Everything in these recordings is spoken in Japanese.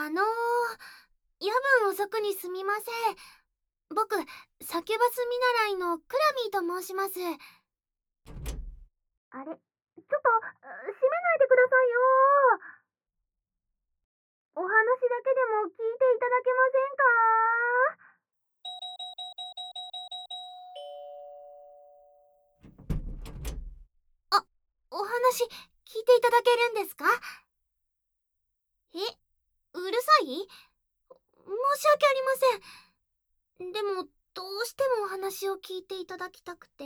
夜分遅くにすみません。僕、サキュバス見習いのクラミーと申します。あれ、ちょっと、閉めないでくださいよ。お話だけでも聞いていただけませんか？あ、お話聞いていただけるんですか？え、うるさい？申し訳ありません。でも、どうしてもお話を聞いていただきたくて。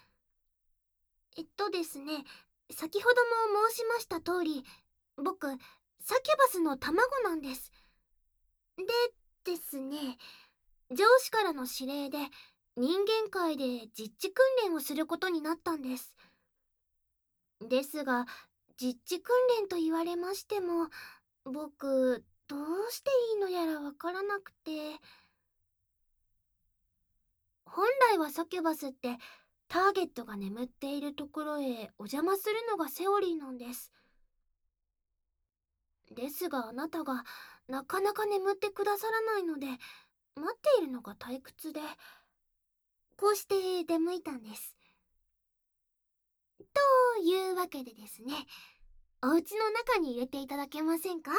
ですね、先ほども申しました通り、僕、サキュバスの卵なんです。でですね、上司からの指令で人間界で実地訓練をすることになったんです。ですが、実地訓練と言われましても、僕、どうしていいのやらわからなくて。本来はサキュバスってターゲットが眠っているところへお邪魔するのがセオリーなんです。ですがあなたがなかなか眠ってくださらないので、待っているのが退屈で、こうして出向いたんです。というわけでですね、お家の中に入れていただけませんか？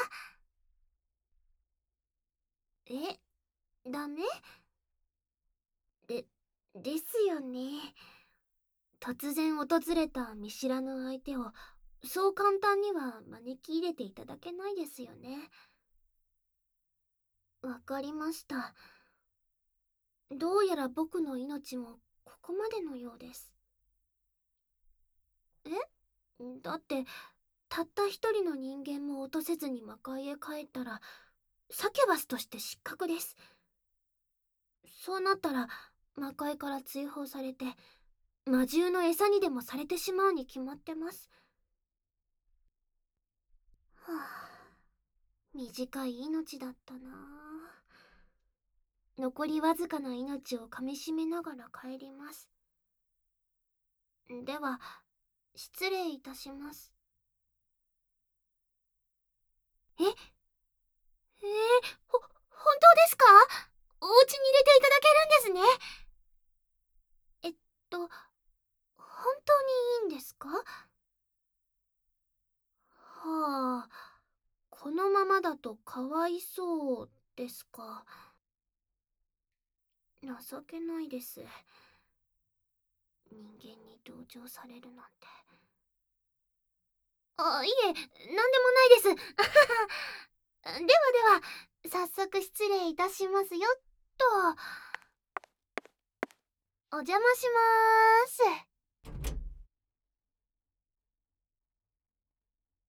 え、ダメ？で、ですよね。突然訪れた見知らぬ相手をそう簡単には招き入れていただけないですよね。わかりました。どうやら僕の命もここまでのようです。え？だってたった一人の人間も落とせずに魔界へ帰ったらサキュバスとして失格です。そうなったら魔界から追放されて魔獣の餌にでもされてしまうに決まってます。はあ、短い命だったなあ。残りわずかな命をかみしめながら帰ります。では失礼いたします。本当ですか？お家に入れていただけるんですね。えっと、本当にいいんですか？はあ、このままだとかわいそうですか。情けないです。人間に同情されるなんて。あ、いえ、なんでもないです。ではでは、早速失礼いたしますよっと。お邪魔しまーす。